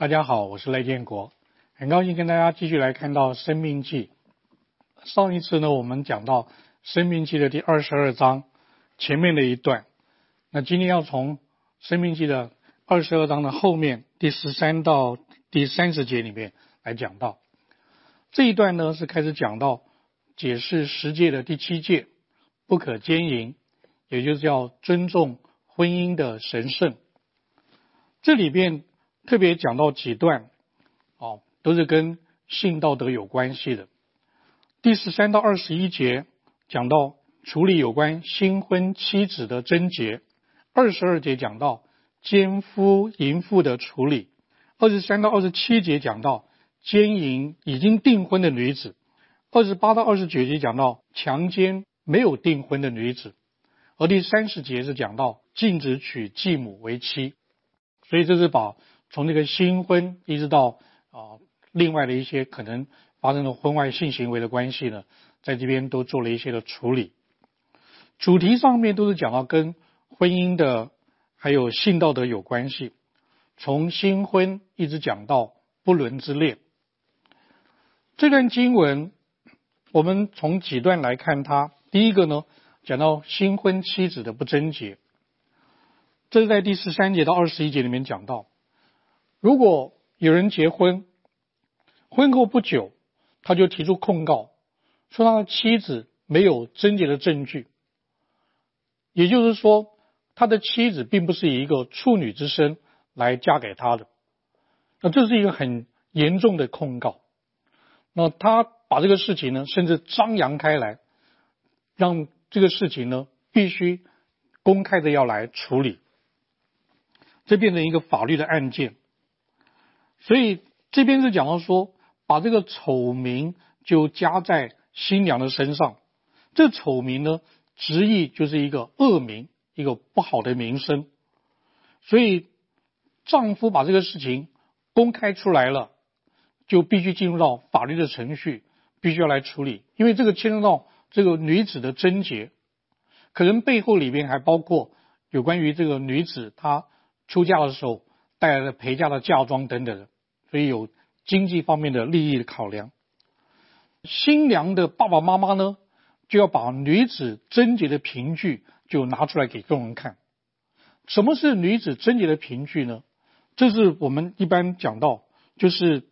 大家好，我是赖建国，很高兴跟大家继续来看到申命记。上一次呢，我们讲到申命记的第22章前面的一段，那今天要从申命记的22章的后面第13到第30节里面来讲到。这一段呢是开始讲到解释10诫的第7诫，不可奸淫，也就是要尊重婚姻的神圣。这里边特别讲到几段都是跟性道德有关系的。第13到21节讲到处理有关新婚妻子的贞洁，22节讲到奸夫淫妇的处理，23到27节讲到奸淫已经订婚的女子，28到29节讲到强奸没有订婚的女子，而第30节是讲到禁止娶继母为妻。所以这是把从这个新婚一直到另外的一些可能发生的婚外性行为的关系呢，在这边都做了一些的处理。主题上面都是讲到跟婚姻的还有性道德有关系，从新婚一直讲到不伦之恋。这段经文我们从几段来看它。第一个呢，讲到新婚妻子的不贞洁，这是在第13节到21节里面讲到，如果有人结婚，婚后不久他就提出控告，说他的妻子没有贞洁的证据，也就是说他的妻子并不是以一个处女之身来嫁给他的，那这是一个很严重的控告。那他把这个事情呢甚至张扬开来，让这个事情呢必须公开的要来处理，这变成一个法律的案件。所以这边是讲到说，把这个丑名就加在新娘的身上。这丑名呢，直译就是一个恶名，一个不好的名声。所以丈夫把这个事情公开出来了，就必须进入到法律的程序，必须要来处理。因为这个牵涉到这个女子的贞洁，可能背后里面还包括有关于这个女子她出嫁的时候带来的陪嫁的嫁妆等等的，所以有经济方面的利益的考量。新娘的爸爸妈妈呢，就要把女子贞洁的凭据就拿出来给众人看。什么是女子贞洁的凭据呢？这是我们一般讲到，就是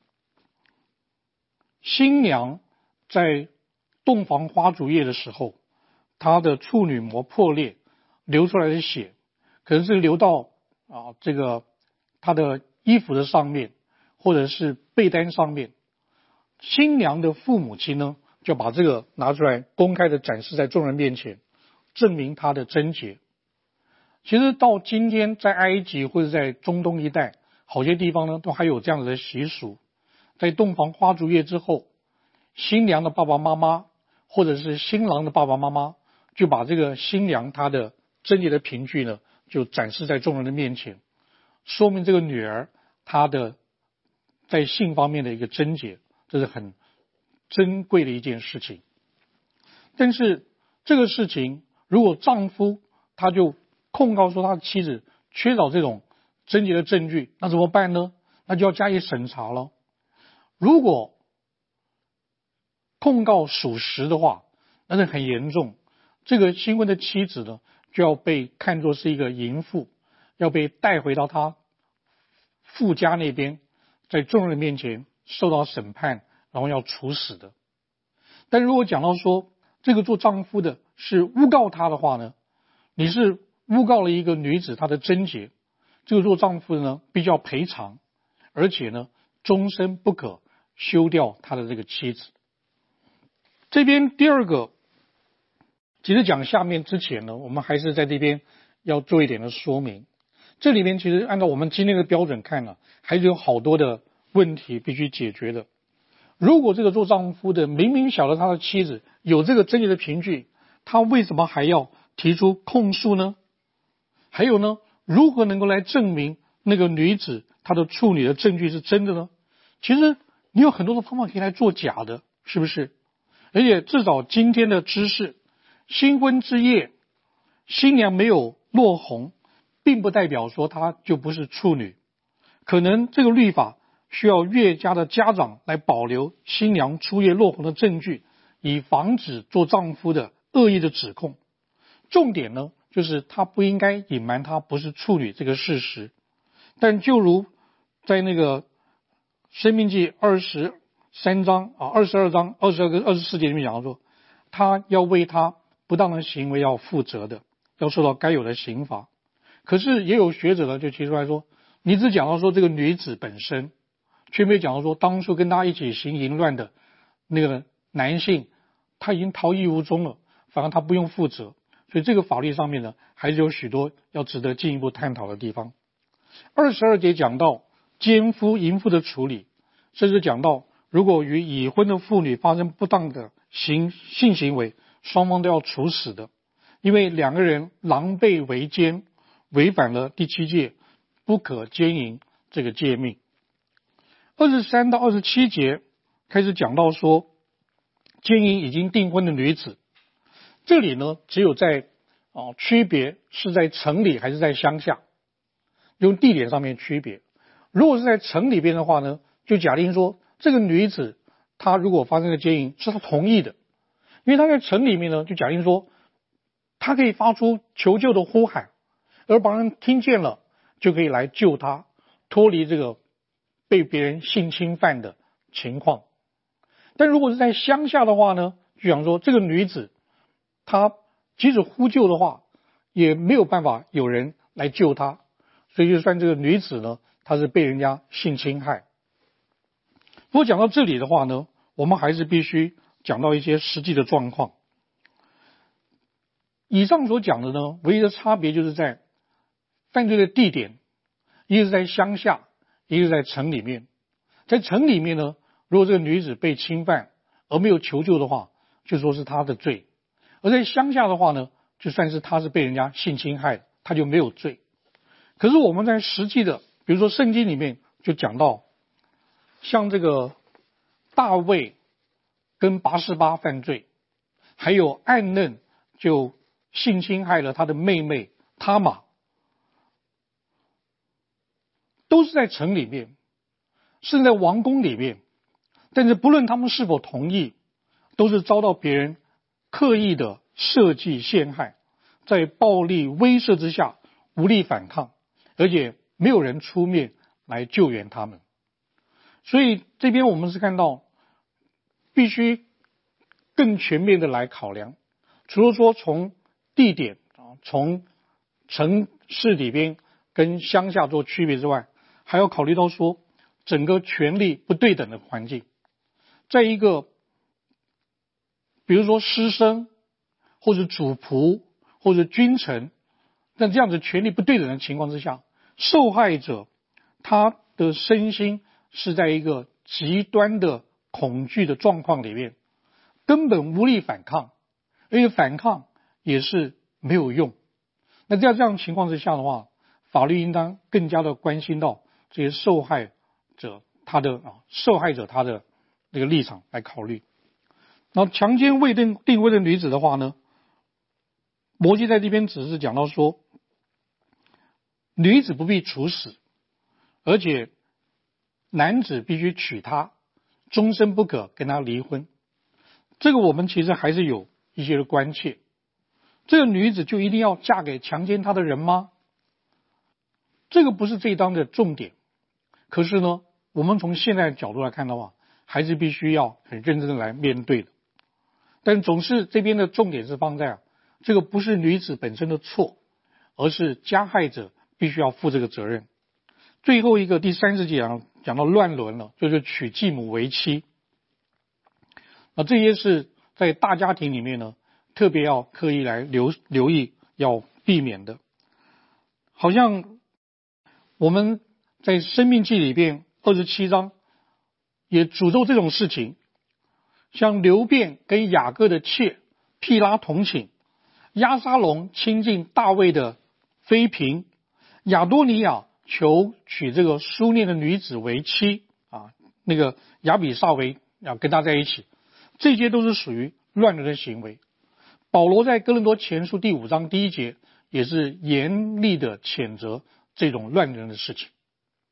新娘在洞房花烛夜的时候，她的处女膜破裂流出来的血，可能是流到这个她的衣服的上面，或者是被单上面。新娘的父母亲呢，就把这个拿出来公开的展示在众人面前，证明她的贞洁。其实到今天在埃及或者在中东一带好些地方呢，都还有这样子的习俗。在洞房花烛夜之后，新娘的爸爸妈妈或者是新郎的爸爸妈妈就把这个新娘她的贞洁的凭据呢，就展示在众人的面前，说明这个女儿她的在性方面的一个贞洁，这是很珍贵的一件事情。但是这个事情如果丈夫他就控告说他的妻子缺少这种贞洁的证据，那怎么办呢？那就要加以审查了。如果控告属实的话，那是很严重，这个新婚的妻子呢，就要被看作是一个淫妇，要被带回到他父家那边，在众人面前受到审判，然后要处死的。但如果讲到说这个做丈夫的是诬告他的话呢，你是诬告了一个女子她的贞洁，这个做丈夫的呢必须要赔偿，而且呢终身不可休掉他的这个妻子。这边第二个，其实讲下面之前呢，我们还是在这边要做一点的说明。这里面其实按照我们今天的标准看呢，还是有好多的问题必须解决的。如果这个做丈夫的明明晓得他的妻子有这个贞洁的凭据，他为什么还要提出控诉呢？还有呢，如何能够来证明那个女子她的处女的证据是真的呢？其实你有很多的方法可以来做假的，是不是？而且至少今天的知识，新婚之夜新娘没有落红，并不代表说她就不是处女， 可能这个律法需要越家的家长来保留新娘出夜落红的证据，以防止做丈夫的恶意的指控。重点呢，就是他不应该隐瞒他不是处女这个事实。但就如在那个申命记22章、22跟24节里面讲到说，他要为他不当的行为要负责的，要受到该有的刑罚。可是也有学者呢就提出来说，你只讲到说这个女子本身，却没有讲到说当初跟他一起行淫乱的那个男性，他已经逃逸无踪了，反而他不用负责。所以这个法律上面呢，还是有许多要值得进一步探讨的地方。22节讲到奸夫淫妇的处理，甚至讲到如果与已婚的妇女发生不当的性行为，双方都要处死的，因为两个人狼狈为奸，违反了第7诫不可奸淫这个诫命。23到27节开始讲到说，奸淫已经订婚的女子，这里呢只有在区别是在城里还是在乡下，用地点上面区别。如果是在城里边的话呢，就假定说这个女子她如果发生了奸淫是她同意的，因为她在城里面呢，就假定说她可以发出求救的呼喊，而把人听见了就可以来救她脱离这个被别人性侵犯的情况。但如果是在乡下的话呢，就想说这个女子她即使呼救的话也没有办法有人来救她，所以就算这个女子呢她是被人家性侵害。不过讲到这里的话呢，我们还是必须讲到一些实际的状况。以上所讲的呢，唯一的差别就是在犯罪的地点，一个是在乡下，一个是在城里面。在城里面呢，如果这个女子被侵犯而没有求救的话，就说是她的罪；而在乡下的话呢，就算是她是被人家性侵害，她就没有罪。可是我们在实际的，比如说圣经里面就讲到，像这个大卫跟拔示巴犯罪，还有暗嫩就性侵害了他的妹妹他玛，都是在城里面，是在王宫里面，但是不论他们是否同意，都是遭到别人刻意的设计陷害，在暴力威慑之下无力反抗，而且没有人出面来救援他们。所以这边我们是看到必须更全面的来考量，除了说从地点从城市里边跟乡下做区别之外，还要考虑到说整个权力不对等的环境。在一个比如说师生或者主仆或者君臣，在这样子权力不对等的情况之下，受害者他的身心是在一个极端的恐惧的状况里面，根本无力反抗，而且反抗也是没有用。那在这样情况之下的话，法律应当更加的关心到这些受害者他的这个立场来考虑。然后强奸未订婚的女子的话呢，摩西在这边只是讲到说，女子不必处死，而且男子必须娶她，终身不可跟她离婚。这个我们其实还是有一些的关切。这个女子就一定要嫁给强奸她的人吗？这个不是这一章的重点。可是呢，我们从现在的角度来看的话，还是必须要很认真的来面对的。但总是这边的重点是放在这个不是女子本身的错，而是加害者必须要负这个责任。最后一个第30节讲到乱伦了，就是娶继母为妻。这些是在大家庭里面呢，特别要刻意来留意，要避免的。好像我们在申命记里边27章也诅咒这种事情，像流便跟雅各的妾毗拉同寝，押沙龙亲近大卫的妃嫔，亚多尼亚求娶这个书念的女子为妻那个亚比煞为要跟他在一起，这些都是属于乱伦的行为。保罗在哥林多前书第5章第1节也是严厉的谴责这种乱伦的事情。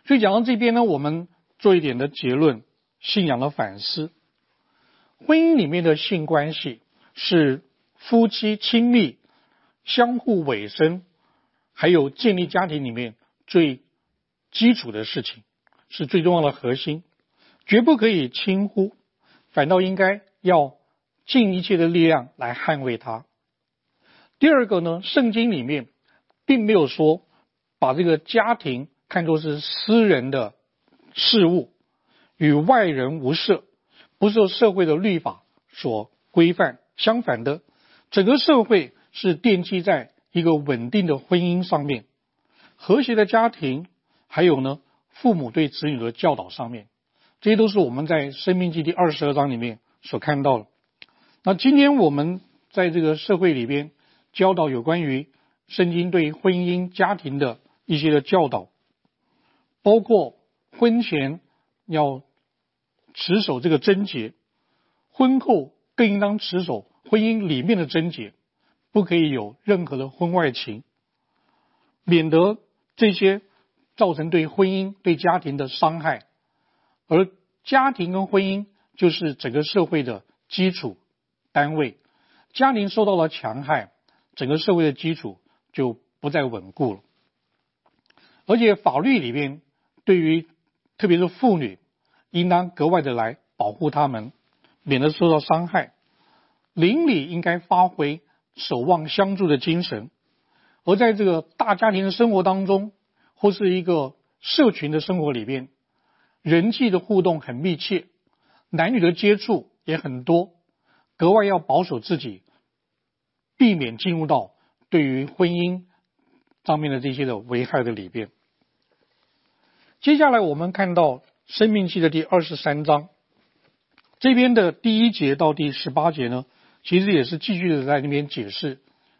所以讲到这边呢，我们做一点的结论，信仰的反思。婚姻里面的性关系是夫妻亲密、相互委身，还有建立家庭里面最基础的事情，是最重要的核心，绝不可以轻忽，反倒应该要尽一切的力量来捍卫它。第二个呢，圣经里面并没有说把这个家庭看作是私人的事物，与外人无涉，不受社会的律法所规范。相反的，整个社会是奠基在一个稳定的婚姻上面，和谐的家庭，还有呢父母对子女的教导上面，这些都是我们在申命记第22章里面所看到的。那今天我们在这个社会里边教导有关于圣经对婚姻家庭的一些的教导，包括婚前要持守这个贞洁，婚后更应当持守婚姻里面的贞洁，不可以有任何的婚外情，免得这些造成对婚姻对家庭的伤害。而家庭跟婚姻就是整个社会的基础单位，家庭受到了强害，整个社会的基础就不再稳固了。而且法律里面对于特别是妇女，应当格外的来保护她们，免得受到伤害。邻里应该发挥守望相助的精神，而在这个大家庭的生活当中，或是一个社群的生活里边，人际的互动很密切，男女的接触也很多，格外要保守自己，避免进入到对于婚姻上面的这些的危害的里边。接下来我们看到申命记的第23章，这边的第1节到第18节呢，其实也是继续的在那边解释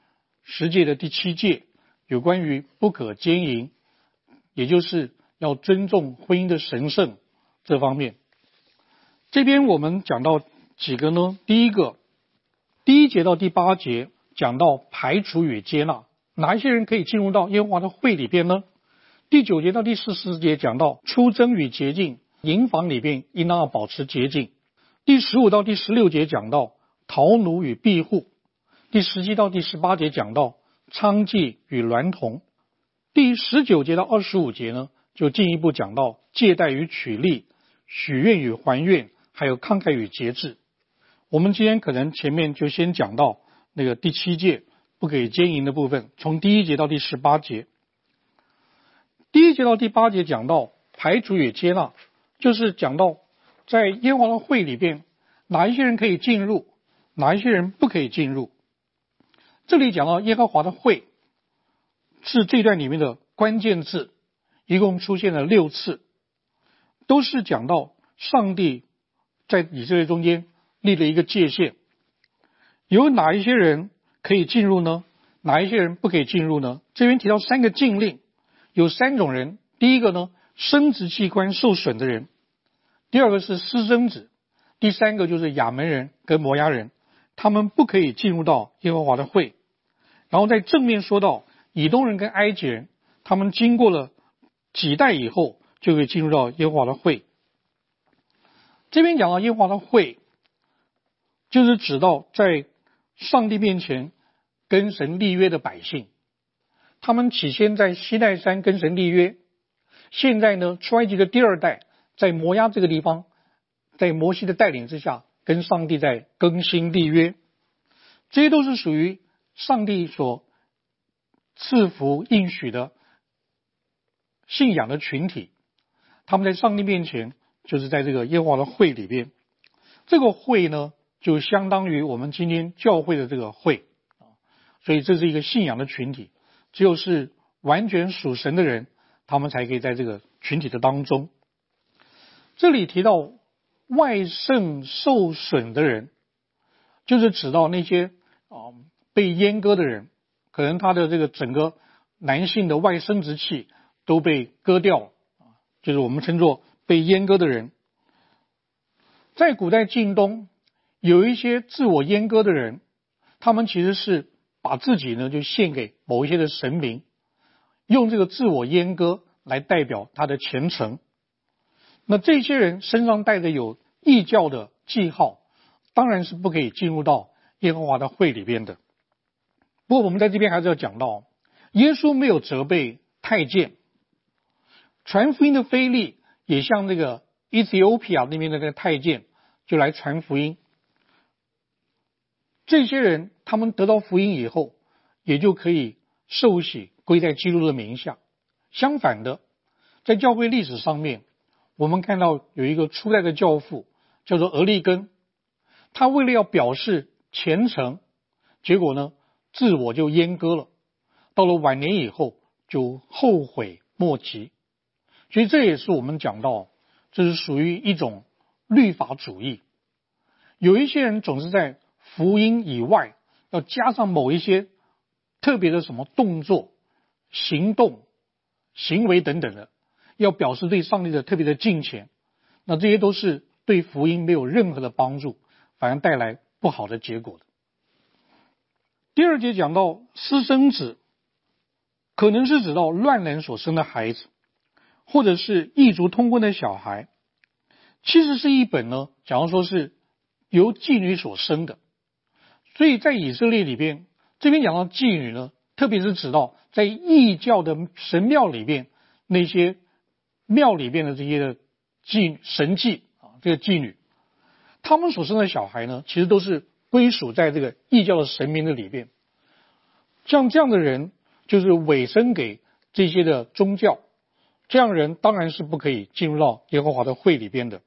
10诫的第7诫，有关于不可奸淫，也就是要尊重婚姻的神圣这方面。这边我们讲到几个呢，第一个，第1节到第8节讲到排除与接纳，哪一些人可以进入到耶和华的会里边呢？第9节到第14节讲到出征与洁净，营房里边应当要保持洁净。第15到第16节讲到逃奴与庇护。第17到第18节讲到娼妓与娈童。第19节到25节呢，就进一步讲到借贷与取利，许愿与还愿，还有慷慨与节制。我们今天可能前面就先讲到那个第7诫不可以奸淫的部分，从第1节到第18节。第1节到第8节讲到排除与接纳，就是讲到在耶和华的会里边，哪一些人可以进入，哪一些人不可以进入。这里讲到耶和华的会是这段里面的关键字，一共出现了6次，都是讲到上帝在以色列中间立了一个界限，有哪一些人可以进入呢？哪一些人不可以进入呢？这边提到3个禁令，有3种人。第一个呢，生殖器官受损的人；第二个是私生子；第3个就是亚门人跟摩押人，他们不可以进入到耶和华的会。然后在正面说到以东人跟埃及人，他们经过了几代以后就可以进入到耶和华的会。这边讲到耶和华的会，就是指到在上帝面前跟神立约的百姓，他们起先在西奈山跟神立约，现在呢出埃及的第2代在摩押这个地方，在摩西的带领之下跟上帝在更新立约，这些都是属于上帝所赐福应许的信仰的群体，他们在上帝面前就是在这个耶和华的会里边。这个会呢就相当于我们今天教会的这个会，所以这是一个信仰的群体，只有是完全属神的人，他们才可以在这个群体的当中。这里提到外圣受损的人，就是指到那些被阉割的人，可能他的这个整个男性的外生殖器都被割掉了，就是我们称作被阉割的人。在古代近东有一些自我阉割的人，他们其实是把自己呢就献给某一些的神明，用这个自我阉割来代表他的虔诚。那这些人身上带着有异教的记号，当然是不可以进入到耶和华的会里边的。不过我们在这边还是要讲到，耶稣没有责备太监，传福音的腓力也像这个 Ethiopia 那边的那个太监就来传福音。这些人他们得到福音以后，也就可以受洗归在基督的名下。相反的，在教会历史上面，我们看到有一个初代的教父叫做俄利根，他为了要表示虔诚，结果呢自我就阉割了，到了晚年以后就后悔莫及。所以这也是我们讲到，这是属于一种律法主义。有一些人总是在福音以外要加上某一些特别的什么动作、行动、行为等等的，要表示对上帝的特别的敬虔，那这些都是对福音没有任何的帮助，反而带来不好的结果的。第二节讲到私生子，可能是指到乱人所生的孩子，或者是异族通婚的小孩，其实是一本呢，假如说是由妓女所生的。所以在以色列里边，这边讲到妓女呢，特别是指到在异教的神庙里边，那些庙里边的这些的神妓啊，这个妓女，他们所生的小孩呢，其实都是归属在这个异教的神明的里边。像这样的人，就是委身给这些的宗教，这样的人当然是不可以进入到耶和华的会里边的。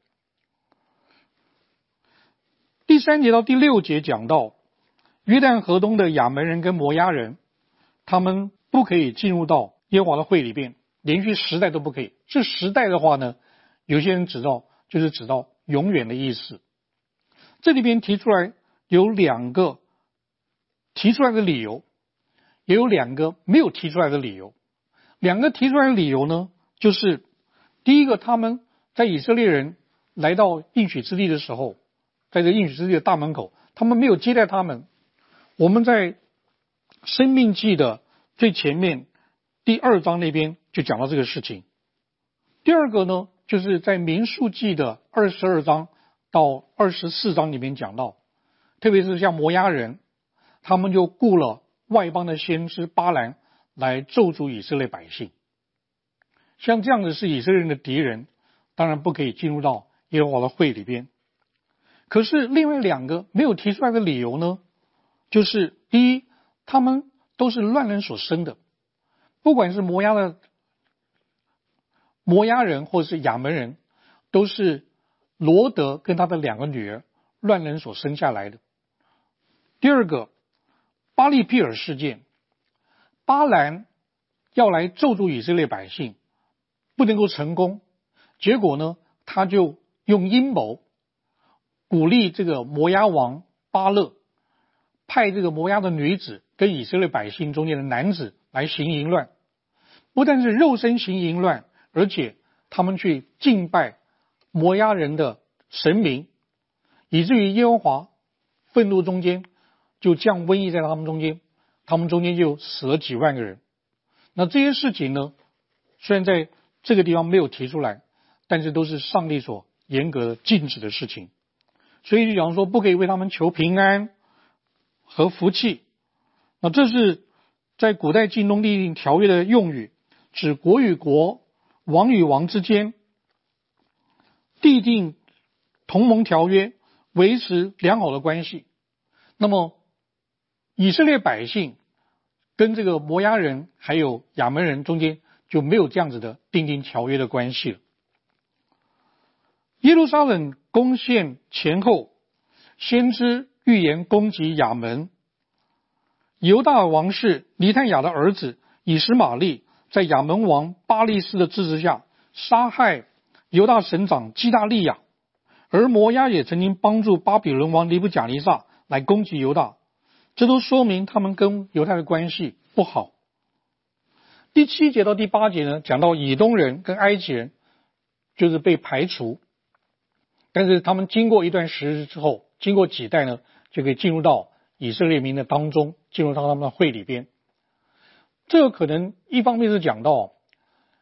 第3节到第6节讲到约旦河东的亚门人跟摩押人，他们不可以进入到耶和华的会里边，连续10代都不可以。这10代的话呢，有些人指到就是指到永远的意思。这里边提出来有2个提出来的理由，也有2个没有提出来的理由。2个提出来的理由呢，就是第一个，他们在以色列人来到应许之地的时候，在这应许之地的大门口，他们没有接待他们。我们在申命记的最前面第2章那边就讲到这个事情。第二个呢，就是在民数记的22章到24章里面讲到，特别是像摩押人，他们就雇了外邦的先知巴兰来咒诅以色列百姓。像这样的是以色列人的敌人，当然不可以进入到耶和华的会里边。可是另外2个没有提出来的理由呢，就是第一，他们都是乱人所生的，不管是摩押人或者是亚门人，都是罗德跟他的2个女儿乱人所生下来的。第二个，巴利庇尔事件，巴兰要来咒诅以色列百姓，不能够成功，结果呢，他就用阴谋鼓励这个摩押王巴勒，派这个摩押的女子跟以色列百姓中间的男子来行淫乱，不但是肉身行淫乱，而且他们去敬拜摩押人的神明，以至于耶和华愤怒中间就降瘟疫在他们中间，他们中间就死了几万个人。那这些事情呢，虽然在这个地方没有提出来，但是都是上帝所严格禁止的事情。所以就讲说不可以为他们求平安和福气。那这是在古代近东立定条约的用语，指国与国、王与王之间缔定同盟条约，维持良好的关系。那么以色列百姓跟这个摩押人还有亚门人中间就没有这样子的订定条约的关系了。耶路撒冷攻陷前后，先知预言攻击亚门。犹大王室尼探雅的儿子以实玛利在亚门王巴利斯的支持下杀害犹大省长基大利亚，而摩押也曾经帮助巴比伦王尼布甲尼撒来攻击犹大，这都说明他们跟犹太的关系不好。第7节到第8节呢，讲到以东人跟埃及人就是被排除，但是他们经过一段时日之后，经过几代呢，就可以进入到以色列民的当中，进入到他们的会里边。这个可能一方面是讲到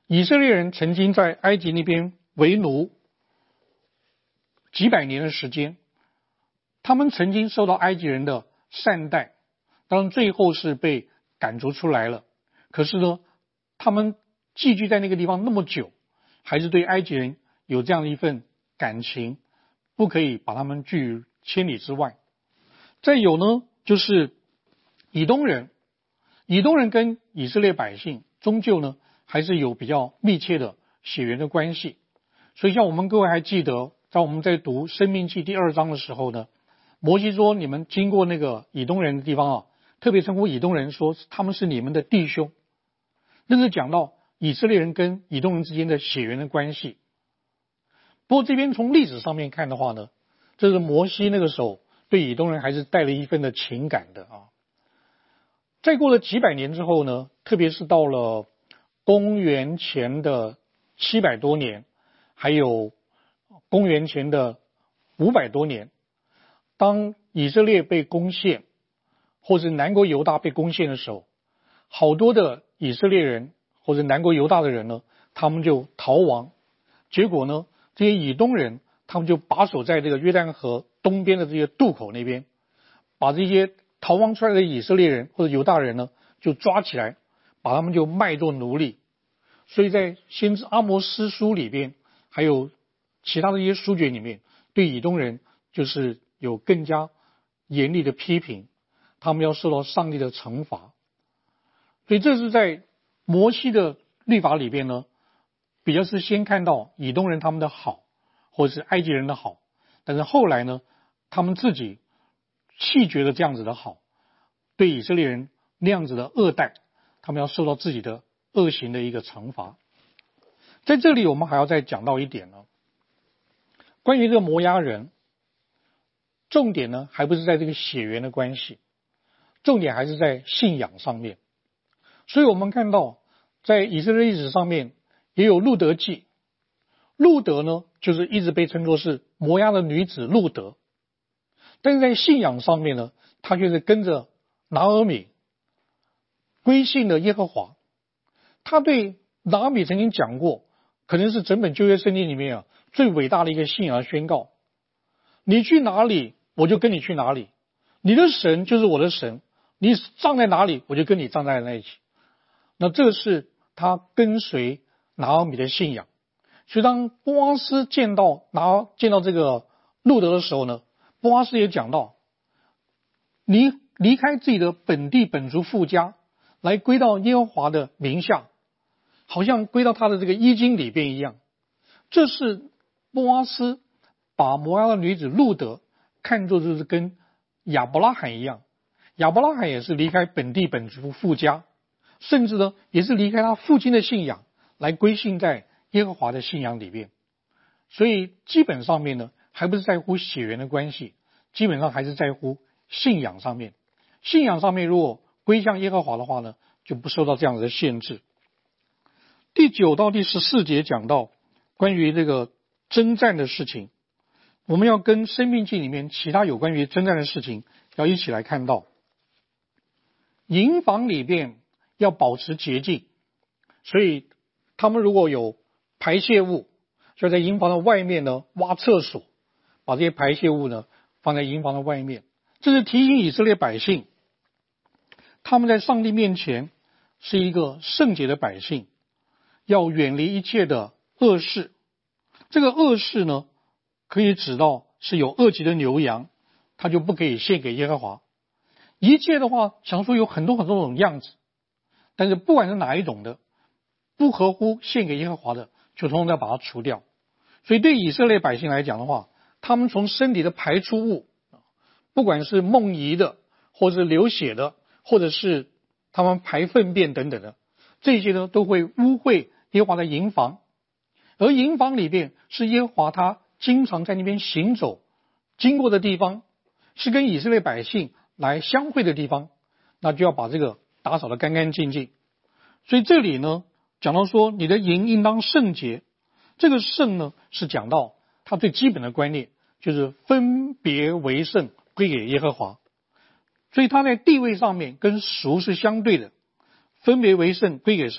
以色列人曾经在埃及那边为奴几百年的时间，他们曾经受到埃及人的善待，当然最后是被赶逐出来了。可是呢，他们寄居在那个地方那么久，还是对埃及人有这样的一份感情，不可以把他们拒于千里之外。再有呢，就是以东人跟以色列百姓终究呢还是有比较密切的血缘的关系。所以像我们各位还记得，在我们在读申命记第2章的时候呢，摩西说你们经过那个以东人的地方啊，特别称呼以东人说他们是你们的弟兄，那是讲到以色列人跟以东人之间的血缘的关系。不过这边从历史上面看的话呢，这是摩西那个时候对以东人还是带了一份的情感的啊。再过了几百年之后呢，特别是到了公元前的700多年，还有公元前的500多年，当以色列被攻陷，或者南国犹大被攻陷的时候，好多的以色列人或者南国犹大的人呢，他们就逃亡。结果呢，这些以东人他们就把守在这个约旦河东边的这些渡口那边，把这些逃亡出来的以色列人或者犹大人呢，就抓起来，把他们就卖作奴隶。所以在先知阿摩司书里边，还有其他的一些书卷里面，对以东人就是有更加严厉的批评，他们要受到上帝的惩罚。所以这是在摩西的律法里边呢，比较是先看到以东人他们的好，或者是埃及人的好，但是后来呢，他们自己弃绝了这样子的好，对以色列人那样子的恶待，他们要受到自己的恶行的一个惩罚。在这里我们还要再讲到一点呢，关于这个摩押人，重点呢还不是在这个血缘的关系，重点还是在信仰上面。所以我们看到在以色列历史上面也有路德记，路德呢就是一直被称作是摩押的女子路德，但是在信仰上面呢，她却是跟着拿俄米归信了耶和华。他对拿俄米曾经讲过，可能是整本旧约圣经里面最伟大的一个信仰宣告：你去哪里我就跟你去哪里，你的神就是我的神，你站在哪里我就跟你站在那一起。那这是他跟随拿俄米的信仰。所以当波阿斯见到这个路德的时候呢，波阿斯也讲到，你离开自己的本地本族父家，来归到耶和华的名下，好像归到他的这个衣襟里边一样。这是波阿斯把摩押的女子路德看作就是跟亚伯拉罕一样，亚伯拉罕也是离开本地本族父家，甚至呢也是离开他父亲的信仰，来归信在耶和华的信仰里面。所以基本上面呢，还不是在乎血缘的关系，基本上还是在乎信仰上面。信仰上面如果归向耶和华的话呢，就不受到这样的限制。第9到第14节讲到关于这个征战的事情，我们要跟申命记里面其他有关于征战的事情要一起来看到。营房里边要保持洁净，所以他们如果有排泄物，就在营房的外面呢挖厕所，把这些排泄物呢放在营房的外面。这是提醒以色列百姓，他们在上帝面前是一个圣洁的百姓，要远离一切的恶事。这个恶事呢，可以指到是有恶疾的牛羊，他就不可以献给耶和华。一切的话，想说有很多很多种样子，但是不管是哪一种的，不合乎献给耶和华的，就通通要把它除掉。所以对以色列百姓来讲的话，他们从身体的排出物，不管是梦遗的，或者是流血的，或者是他们排粪便等等的，这些呢都会污秽耶和华的营房。而营房里边是耶和华他经常在那边行走经过的地方，是跟以色列百姓来相会的地方，那就要把这个打扫得干干净净。所以这里呢讲到说你的营应当圣洁，这个圣呢是讲到它最基本的观念，就是分别为圣归给耶和华。所以它在地位上面跟俗是相对的，分别为圣归给神，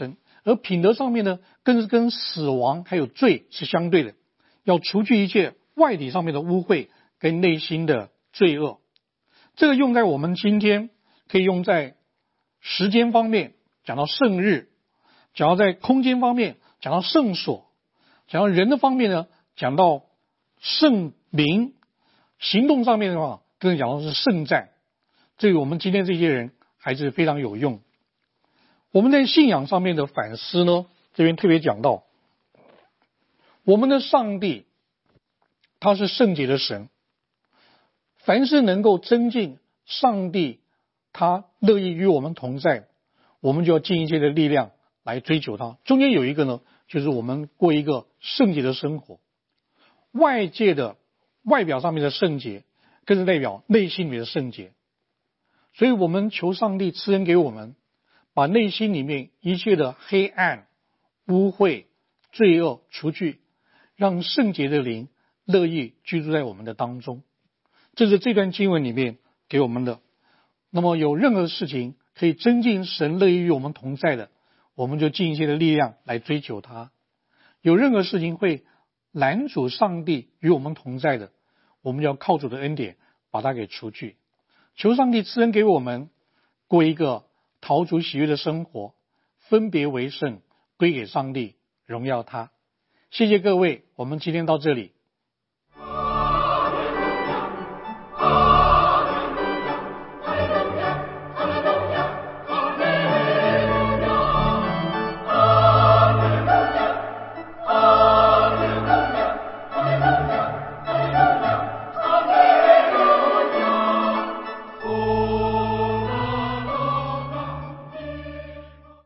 而品德上面呢，更是跟死亡还有罪是相对的，要除去一切外体上面的污秽跟内心的罪恶。这个用在我们今天，可以用在时间方面，讲到圣日；讲到在空间方面，讲到圣所；讲到人的方面呢，讲到圣灵；行动上面的话，更讲到是圣战。对于我们今天这些人还是非常有用。我们在信仰上面的反思呢，这边特别讲到，我们的上帝他是圣洁的神，凡是能够增进上帝他乐意与我们同在，我们就要尽一切的力量来追求他。中间有一个呢，就是我们过一个圣洁的生活。外界的外表上面的圣洁，更是代表内心里面的圣洁。所以我们求上帝赐恩给我们，把内心里面一切的黑暗、污秽、罪恶除去，让圣洁的灵乐意居住在我们的当中。这是这段经文里面给我们的。那么有任何事情可以增进神乐意与我们同在的，我们就尽一切的力量来追求它。有任何事情会拦阻上帝与我们同在的，我们就要靠主的恩典把它给除去。求上帝赐恩给我们，过一个讨主喜悦的生活，分别为圣，归给上帝，荣耀他。谢谢各位，我们今天到这里。